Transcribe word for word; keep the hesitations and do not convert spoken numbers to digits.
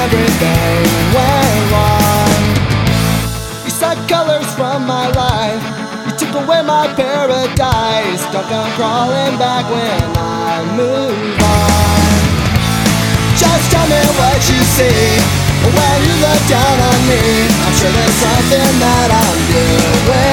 everything went wrong. You sucked colors from my life, you took away my paradise. Don't come crawling back when I move on. Just tell me what you see when you look down on me. I'm sure there's something that I'm doing